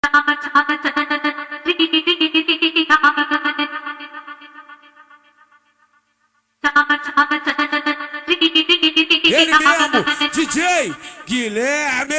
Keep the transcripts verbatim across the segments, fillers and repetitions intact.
Ele mesmo, D J Guilherme.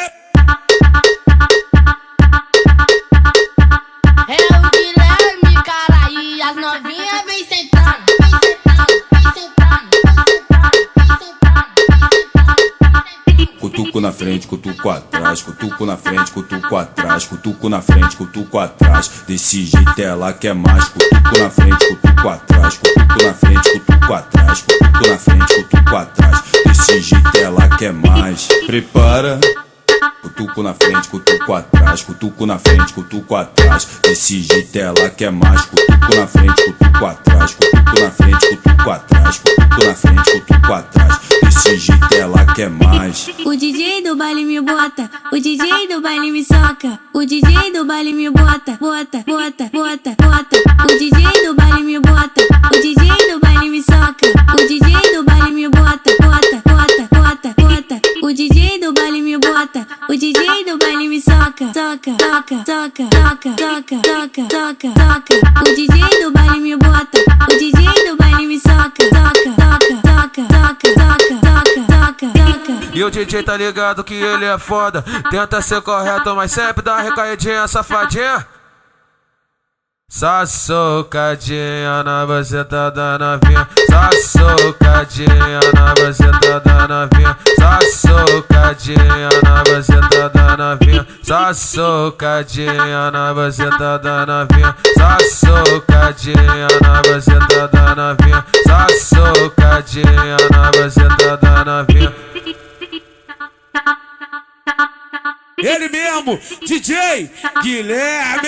É o Guilherme, cara, e as novinhas vem sentando, vem sentando, vem sentando, vem sentando, vem sentando. Cutuco na frente, cutuco atrás, cutuco na frente, cutuco atrás, cutuco na frente, cutuco atrás. Desse jeito ela quer mais. Cutuco na frente, cutuco atrás, cutuco na frente, cutuco atrás, cutuco na frente, cutuco atrás. Desse jeito ela quer mais. Prepara. Cutuco na frente, cutuco atrás, cutuco na frente, cutuco atrás. Desse jeito ela quer mais. Cutuco na frente, cutuco atrás, cutuco na frente, cutuco atrás, cutuco na frente, cutuco atrás. Desse jeito ela quer mais. O D J do baile me bota, o D J do baile me soca. O D J do baile me bota, bota, bota, bota, bota. O D J do baile me bota, o D J do baile me soca. O D J do baile me bota, bota, bota, bota, bota. O D J do baile me bota, o D J do baile me soca. Soca, soca, soca, soca, soca, soca, soca, soca. O D J do baile me bota, o D J do baile me soca. Soca, soca, soca, soca, soca, soca, soca, soca. E o D J tá ligado que ele é foda. Tenta ser correto, mas sempre dá uma recaidinha, safadinha. Só socadinha na buceta da novinha. Só socadinha na buceta da novinha. Só socadinha na buceta da novinha. Só socadinha na buceta da novinha. Só socadinha na buceta da novinha. Só socadinha na buceta da novinha. Ele mesmo, D J Guilherme.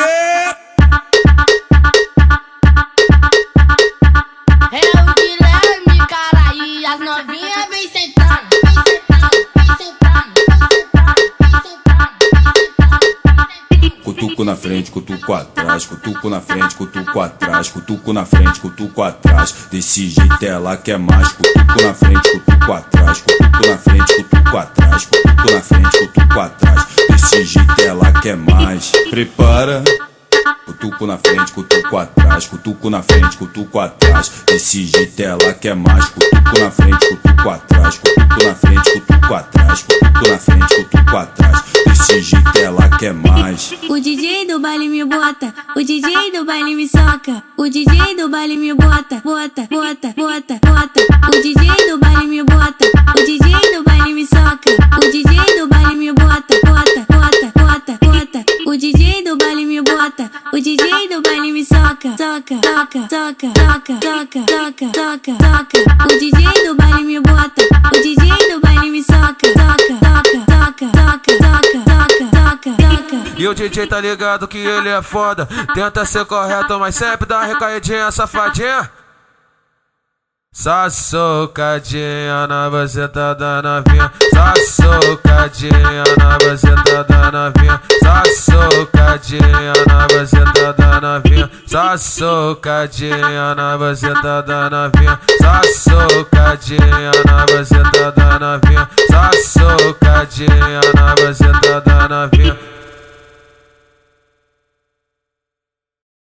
É o Guilherme, cara, e as novinhas vem sentando, vem sentando, vem sentando, vem sentando, vem sentando. Cutuco na frente, cutuco atrás, cutuco na frente, cutuco atrás, cutuco na frente, cutuco atrás. Desse jeito ela quer mais. Cutuco na frente, cutuco atrás, cutuco na frente, cutuco atrás, cutuco na frente, cutuco atrás. Desse jeito ela quer mais. Prepara. Cutuco na frente, cutuco atrás, cutuco na frente, cutuco atrás. Desse jeito ela quer mais. Cutuco na frente, cutuco atrás, cutuco na frente, cutuco atrás, cutuco na frente, cutuco atrás. Desse jeito ela quer mais. O D J do baile me bota, o D J do baile me soca. O D J do baile me bota, bota, bota, bota, bota. O D J do baile me bota, o D J do baile me soca. O D J do baile me bota, bota, bota, bota, bota. O D J do baile me bota, o D J do baile me soca. Soca, soca, soca, soca, soca, soca, soca, soca. O D J do baile me bota, o D J do baile me soca. Soca, soca, soca, soca, soca, soca, soca, soca. E o D J tá ligado que ele é foda. Tenta ser correto, mas sempre dá uma recaidinha, safadinha. Só socadinha na buceta da novinha. Só socadinha na buceta da novinha. Só socadinha na buceta da novinha. Só socadinha na buceta da novinha. Só socadinha na buceta da novinha. Só socadinha na buceta da novinha.